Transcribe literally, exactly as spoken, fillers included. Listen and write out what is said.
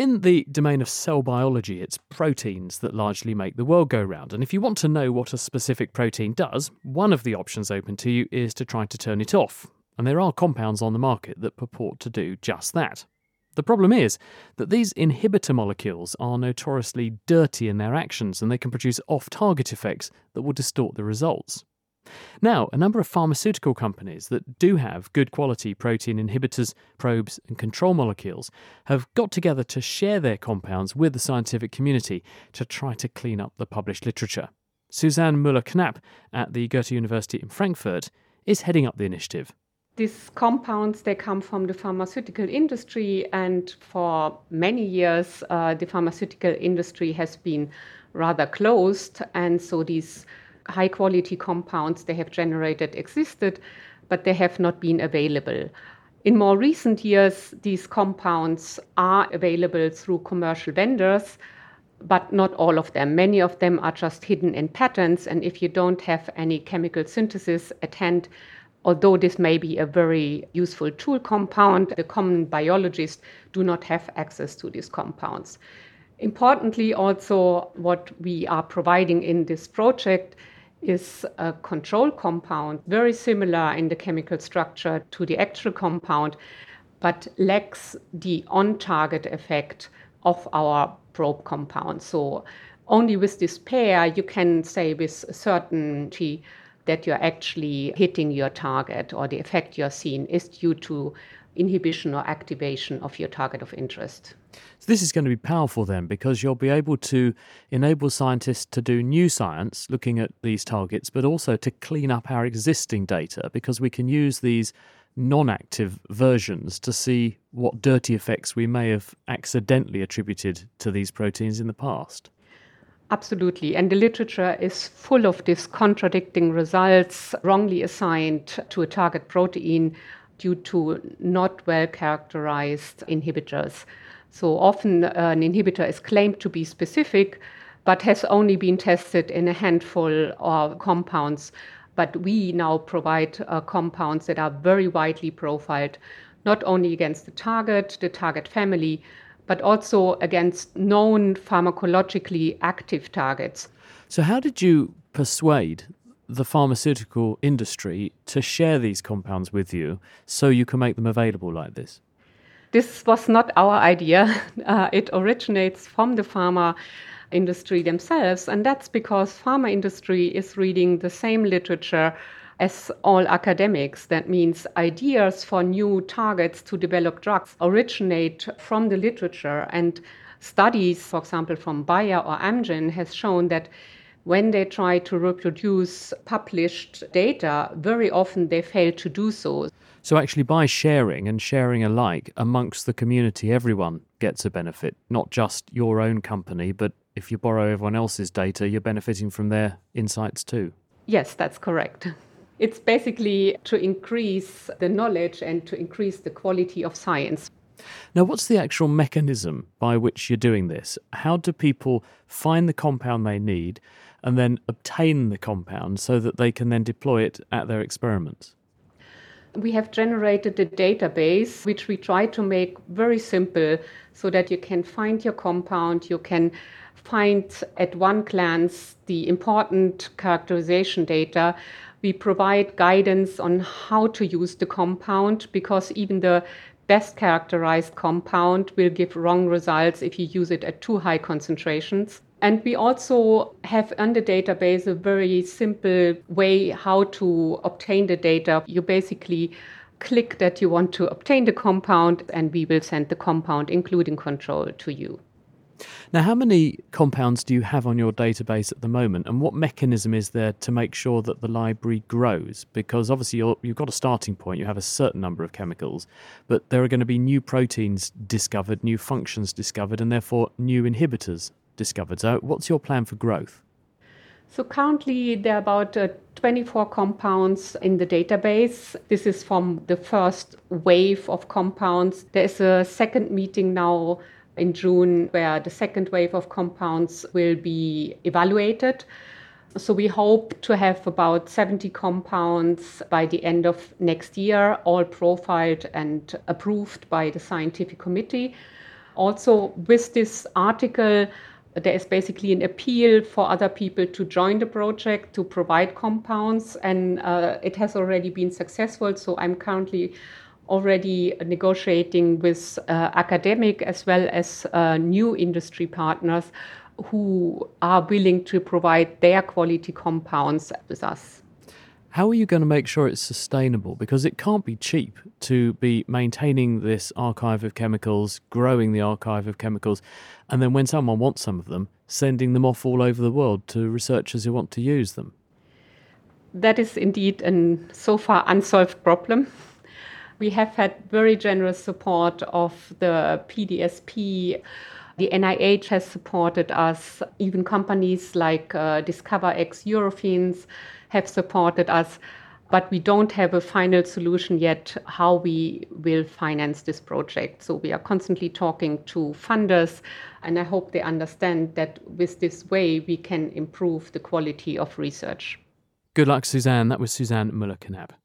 In the domain of cell biology, it's proteins that largely make the world go round. And if you want to know what a specific protein does, one of the options open to you is to try to turn it off. And there are compounds on the market that purport to do just that. The problem is that these inhibitor molecules are notoriously dirty in their actions, and they can produce off-target effects that will distort the results. Now, a number of pharmaceutical companies that do have good quality protein inhibitors, probes and control molecules have got together to share their compounds with the scientific community to try to clean up the published literature. Susanne Müller-Knapp at the Goethe University in Frankfurt is heading up the initiative. These compounds, they come from the pharmaceutical industry, and for many years uh, the pharmaceutical industry has been rather closed, and so these high-quality compounds they have generated existed, but they have not been available. In more recent years, these compounds are available through commercial vendors, but not all of them. Many of them are just hidden in patents, and if you don't have any chemical synthesis at hand, although this may be a very useful tool compound, the common biologists do not have access to these compounds. Importantly, also, what we are providing in this project is a control compound, very similar in the chemical structure to the actual compound, but lacks the on-target effect of our probe compound. So only with this pair you can say with certainty that you're actually hitting your target, or the effect you're seeing is due to inhibition or activation of your target of interest. So this is going to be powerful then, because you'll be able to enable scientists to do new science looking at these targets, but also to clean up our existing data, because we can use these non-active versions to see what dirty effects we may have accidentally attributed to these proteins in the past. Absolutely. And the literature is full of these contradicting results, wrongly assigned to a target protein due to not well characterized inhibitors. So often uh, an inhibitor is claimed to be specific, but has only been tested in a handful of compounds. But we now provide uh, compounds that are very widely profiled, not only against the target, the target family, but also against known pharmacologically active targets. So how did you persuade the pharmaceutical industry to share these compounds with you so you can make them available like this? This was not our idea. Uh, it originates from the pharma industry themselves, and that's because pharma industry is reading the same literature as all academics. That means ideas for new targets to develop drugs originate from the literature, and studies, for example, from Bayer or Amgen, has shown that when they try to reproduce published data, very often they fail to do so. So actually by sharing and sharing alike amongst the community, everyone gets a benefit, not just your own company, but if you borrow everyone else's data, you're benefiting from their insights too. Yes, that's correct. It's basically to increase the knowledge and to increase the quality of science. Now, what's the actual mechanism by which you're doing this? How do people find the compound they need and then obtain the compound so that they can then deploy it at their experiments? We have generated a database which we try to make very simple so that you can find your compound, you can find at one glance the important characterization data. We provide guidance on how to use the compound, because even the best characterized compound will give wrong results if you use it at too high concentrations. And we also have on the database a very simple way how to obtain the data. You basically click that you want to obtain the compound, and we will send the compound, including control, to you. Now, how many compounds do you have on your database at the moment, and what mechanism is there to make sure that the library grows? Because obviously you're, you've got a starting point, you have a certain number of chemicals, but there are going to be new proteins discovered, new functions discovered, and therefore new inhibitors discovered. So what's your plan for growth? So currently there are about uh, twenty-four compounds in the database. This is from the first wave of compounds. There is a second meeting now in June where the second wave of compounds will be evaluated. So we hope to have about seventy compounds by the end of next year, all profiled and approved by the scientific committee. Also, with this article, there is basically an appeal for other people to join the project, to provide compounds, and uh, it has already been successful. So I'm currently already negotiating with uh, academic as well as uh, new industry partners who are willing to provide their quality compounds with us. How are you going to make sure it's sustainable? Because it can't be cheap to be maintaining this archive of chemicals, growing the archive of chemicals, and then when someone wants some of them, sending them off all over the world to researchers who want to use them. That is indeed a so far unsolved problem. We have had very generous support of the P D S P. The N I H has supported us. Even companies like uh, DiscoverX Eurofins have supported us. But we don't have a final solution yet how we will finance this project. So we are constantly talking to funders, and I hope they understand that with this way we can improve the quality of research. Good luck, Suzanne. That was Suzanne Müller-Knapp.